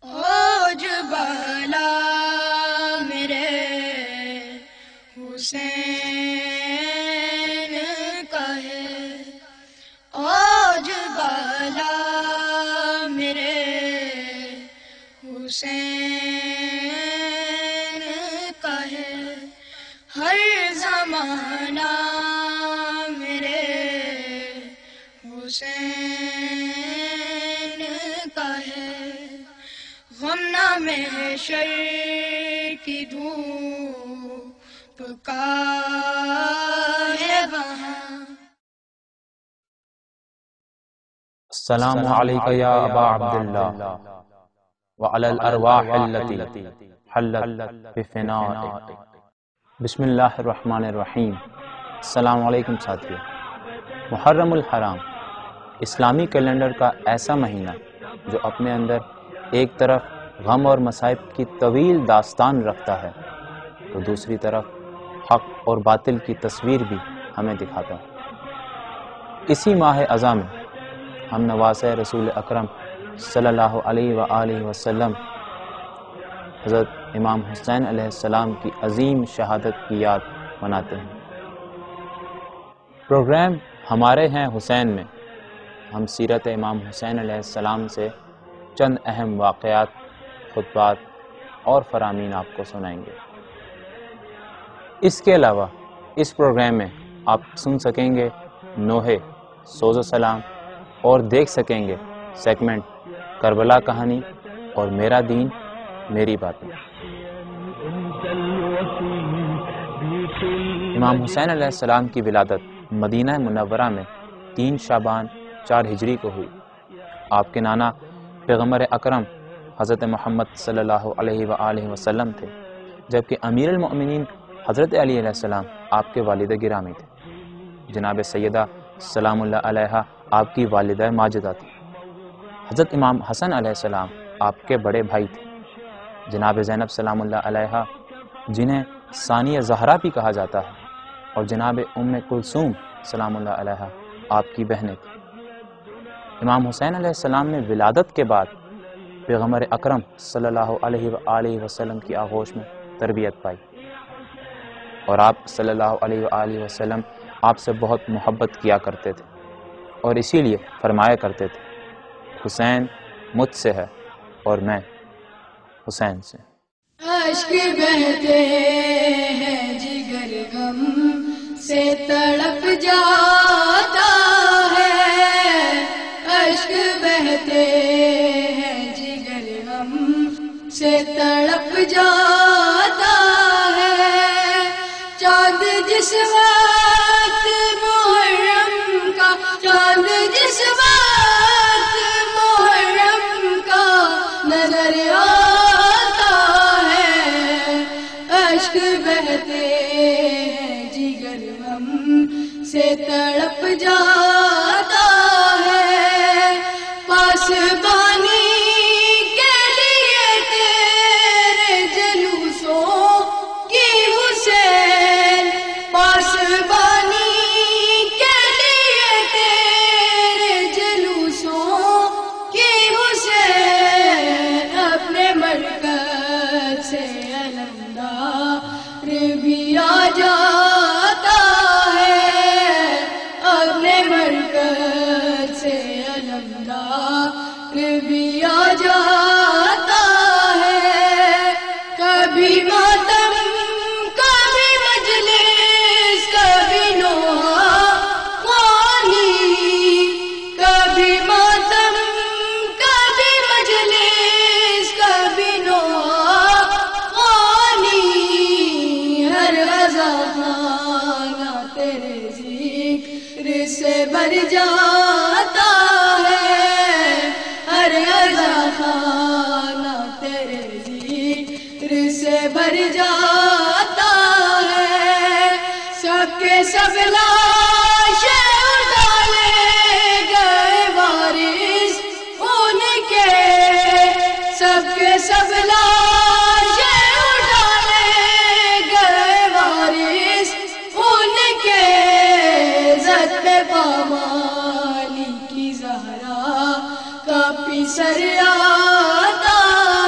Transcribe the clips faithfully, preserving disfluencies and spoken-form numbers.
اوج بالا میرے حسین کا ہے، اوج بالا میرے حسین کا ہے، ہر زمانہ میرے حسین کا ہے، غم نہ محشر کی دھوپ کا ہے وہاں۔ السلام علیکم یا ابا عبداللہ وعلی الارواح التي حلت بفنائک۔ بسم اللہ الرحمن الرحیم۔ السلام علیکم ساتھیو۔ محرم الحرام اسلامی کیلنڈر کا ایسا مہینہ جو اپنے اندر ایک طرف غم اور مصائب کی طویل داستان رکھتا ہے تو دوسری طرف حق اور باطل کی تصویر بھی ہمیں دکھاتا ہے۔ اسی ماہ اعظم میں ہم نواسۂ رسول اکرم صلی اللہ علیہ وآلہ وسلم حضرت امام حسین علیہ السلام کی عظیم شہادت کی یاد مناتے ہیں۔ پروگرام ہمارے ہیں حسین میں ہم سیرت امام حسین علیہ السلام سے چند اہم واقعات، خطبات اور فرامین آپ کو سنائیں گے۔ اس کے علاوہ اس پروگرام میں آپ سن سکیں گے نوحے، سوز و سلام اور دیکھ سکیں گے سیگمنٹ کربلا کہانی اور میرا دین میری باتیں۔ امام حسین علیہ السلام کی ولادت مدینہ منورہ میں تین شعبان چار ہجری کو ہوئی۔ آپ کے نانا پیغمبر اکرم حضرت محمد صلی اللہ علیہ وآلہ وسلم تھے، جبکہ امیر المؤمنین حضرت علی علیہ السلام آپ کے والد گرامی تھے۔ جناب سیدہ سلام اللہ علیہا آپ کی والدہ ماجدہ تھی۔ حضرت امام حسن علیہ السلام آپ کے بڑے بھائی تھے۔ جناب زینب سلام اللہ علیہا جنہیں ثانیہ زہرا بھی کہا جاتا ہے، اور جناب ام کلثوم سلام اللہ علیہا آپ کی بہنیں تھیں۔ امام حسین علیہ السلام نے ولادت کے بعد پیغمبر اکرم صلی اللہ علیہ وآلہ وسلم کی آغوش میں تربیت پائی، اور آپ صلی اللہ علیہ وآلہ وسلم آپ سے بہت محبت کیا کرتے تھے، اور اسی لیے فرمایا کرتے تھے حسین مجھ سے ہے اور میں حسین سے۔ اشک بہتے ہیں جگر غم سے تڑپ جاتا ہے، اشک بہتے ہیں جگر غم سے تڑپ جاتا ہے، چاند جس وقت محرم کا، چاند جس وقت محرم کا نظر آتا ہے، اشک بہتے ہیں جگر غم سے تڑپ جاتا ہے، پاس بانی کے لیے تیرے جلوسوں کی حسین، پاس بانی کے لیے تیرے جلوسوں کی حسین، اپنے مرکز سے علمدار بھی آ جاتا ہے، اپنے مرکز سے علمدار بھی آ جاتا ہے، کبھی ماتم کبھی مجلس کبھی نوحہ خوانی، کبھی ماتم کبھی مجلس کبھی نوحہ خوانی، ہر غزہ خانہ تیرے ذکر سے بھر جاتا ہے، ہر غزہ خانہ تیرے ذکر سے بھر جاتا ہے، سب کے سب لاشیں اٹھالے گئے وارث ان کے، سب کے سب لاشیں اٹھالے گئے وارث ان کے، عزت پہ پامالی کی زہرا کا پیسر آتا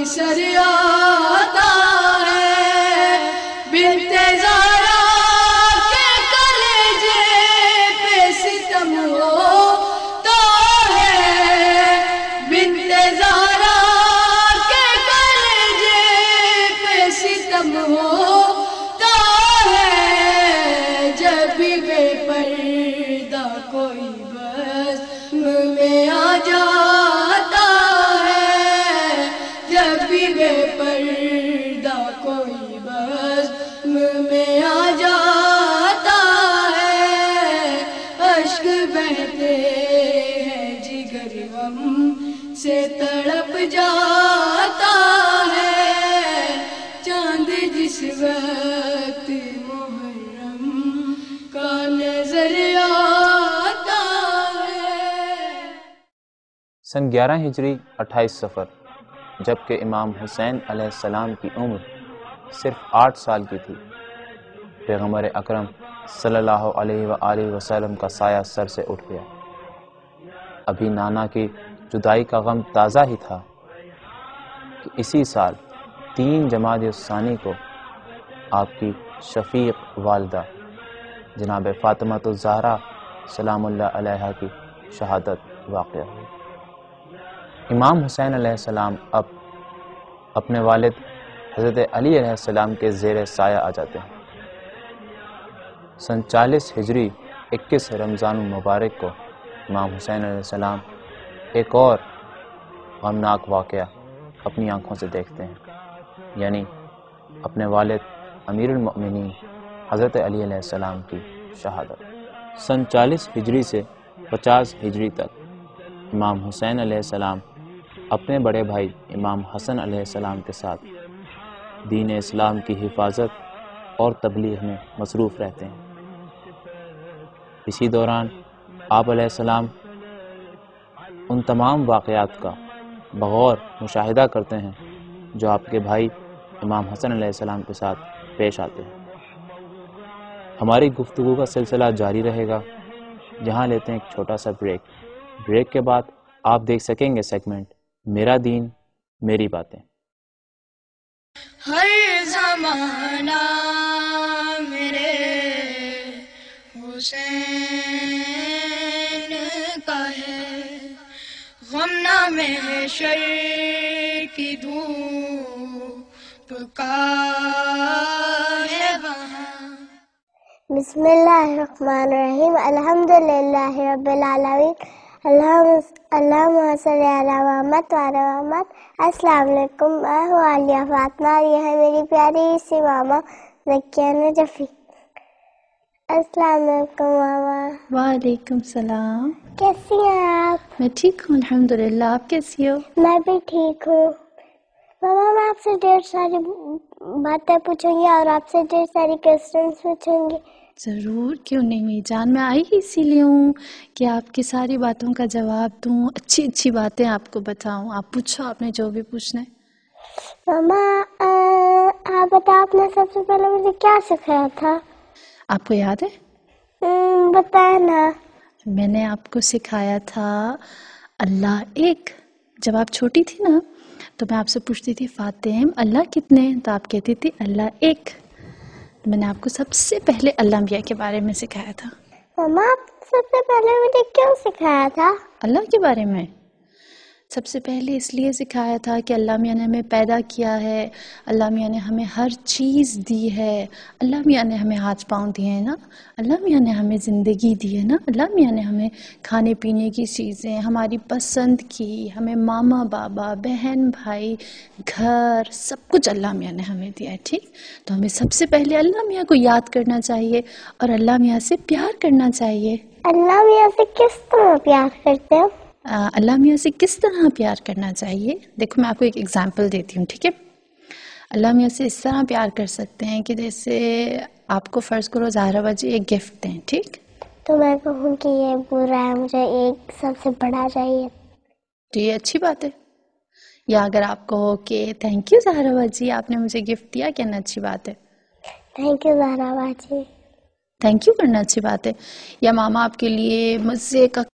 سر آتا ہے، بنت زہرا کے کلیجے پہ ستم ہوتا ہے، بنت زہرا کے کلیجے پہ ستم ہوتا ہے، جب بھی بے پردہ کوئی بزم میں آ جاتا ہے، جب بھی بے پردہ کوئی بزم میں آ جاتا ہے، اشک بہتے ہیں جگر غم سے تڑپ جاتا ہے، چاند جس وقت محرم کا نظر آتا ہے۔ سن گیارہ ہجری اٹھائیس سفر، جبکہ امام حسین علیہ السلام کی عمر صرف آٹھ سال کی تھی، پیغمبر اکرم صلی اللہ علیہ وآلہ وسلم کا سایہ سر سے اٹھ گیا۔ ابھی نانا کی جدائی کا غم تازہ ہی تھا کہ اسی سال تین جمادی الثانی کو آپ کی شفیق والدہ جناب فاطمہ الزہرا سلام اللہ علیہا کی شہادت واقع ہوئی۔ امام حسین علیہ السلام اب اپنے والد حضرت علی علیہ السلام کے زیر سایہ آ جاتے ہیں۔ سن چالیس ہجری اکیس رمضان المبارک کو امام حسین علیہ السلام ایک اور غمناک واقعہ اپنی آنکھوں سے دیکھتے ہیں، یعنی اپنے والد امیر المؤمنین حضرت علی علیہ السلام کی شہادت۔ سن چالیس ہجری سے پچاس ہجری تک امام حسین علیہ السلام اپنے بڑے بھائی امام حسن علیہ السلام کے ساتھ دین اسلام کی حفاظت اور تبلیغ میں مصروف رہتے ہیں۔ اسی دوران آپ علیہ السلام ان تمام واقعات کا بغور مشاہدہ کرتے ہیں جو آپ کے بھائی امام حسن علیہ السلام کے ساتھ پیش آتے ہیں۔ ہماری گفتگو کا سلسلہ جاری رہے گا، جہاں لیتے ہیں ایک چھوٹا سا بریک۔ بریک کے بعد آپ دیکھ سکیں گے سیگمنٹ میرا دین میری باتیں۔ ہر زمانہ میرے حسین کا ہے، غم نہ محشر کی دھوپ کا ہے وہاں۔ بسم اللہ الرحمن الرحیم، الحمد للہ رب العالمین، اللہم صلی علی محمد وعلی محمد۔ السلام علیکم، میں ہوں عالیہ فاطمہ اور یہ ہے میری پیاری سی ماما ذکیہ نجفی۔ السلام علیکم ماما۔ وعلیکم السلام۔ کیسی ہیں آپ؟ میں ٹھیک ہوں الحمدللہ، آپ کیسی ہو؟ میں بھی ٹھیک ہوں ماما۔ میں آپ سے ڈھیر ساری باتیں پوچھوں گی اور آپ سے ڈھیر ساری کوسچنس پوچھوں گی۔ ضرور، کیوں نہیں میری جان، میں آئی ہی اسی لیے ہوں کہ آپ کی ساری باتوں کا جواب دوں، اچھی اچھی باتیں آپ کو بتاؤں۔ آپ پوچھو، آپ نے جو بھی پوچھنا ہے۔ ماما آپ بتاؤ، آپ نے سب سے پہلے مجھے کیا سکھایا تھا؟ آپ کو یاد ہے؟ ہم، بتائیں نا۔ میں نے آپ کو سکھایا تھا اللہ ایک۔ جب آپ چھوٹی تھی نا تو میں آپ سے پوچھتی تھی فاطم اللہ کتنے، تو آپ کہتی تھی اللہ ایک۔ میں نے آپ کو سب سے پہلے اللہ انبیاء کے بارے میں سکھایا تھا۔ ماما آپ سب سے پہلے مجھے کیوں سکھایا تھا؟ اللہ کے بارے میں سب سے پہلے اس لیے سکھایا تھا کہ اللہ میاں نے ہمیں پیدا کیا ہے، اللہ میاں نے ہمیں ہر چیز دی ہے، اللہ میاں نے ہمیں ہاتھ پاؤں دیے ہیں نا، اللہ میاں نے ہمیں زندگی دی ہے نا، اللہ میاں نے ہمیں کھانے پینے کی چیزیں ہماری پسند کی، ہمیں ماما بابا بہن بھائی گھر سب کچھ اللہ میاں نے ہمیں دیا ہے، ٹھیک؟ تو ہمیں سب سے پہلے اللہ میاں کو یاد کرنا چاہیے اور اللہ میاں سے پیار کرنا چاہیے۔ اللہ میاں سے کس طرح پیار کرتے ہو؟ اللہ میاں سے کس طرح پیار کرنا چاہیے، دیکھو میں آپ کو ایک ایگزامپل دیتی ہوں، ٹھیک ہے؟ اللہ میاں سے اس طرح پیار کر سکتے ہیں کہ جیسے آپ کو فرض کرو زہرا باجی ایک گفٹ دیں، ٹھیک؟ تو میں کہوں کہ یہ برا ہے، مجھے ایک سب سے بڑا چاہیے، تو یہ اچھی بات ہے۔ یا اگر آپ کہو کہ تھینک یو زہرا باجی آپ نے مجھے گفٹ دیا، کہنا اچھی بات ہے۔ تھینک یو زہرا باجی، تھینک یو کرنا اچھی بات ہے۔ یا ماما آپ کے لیے مزے کا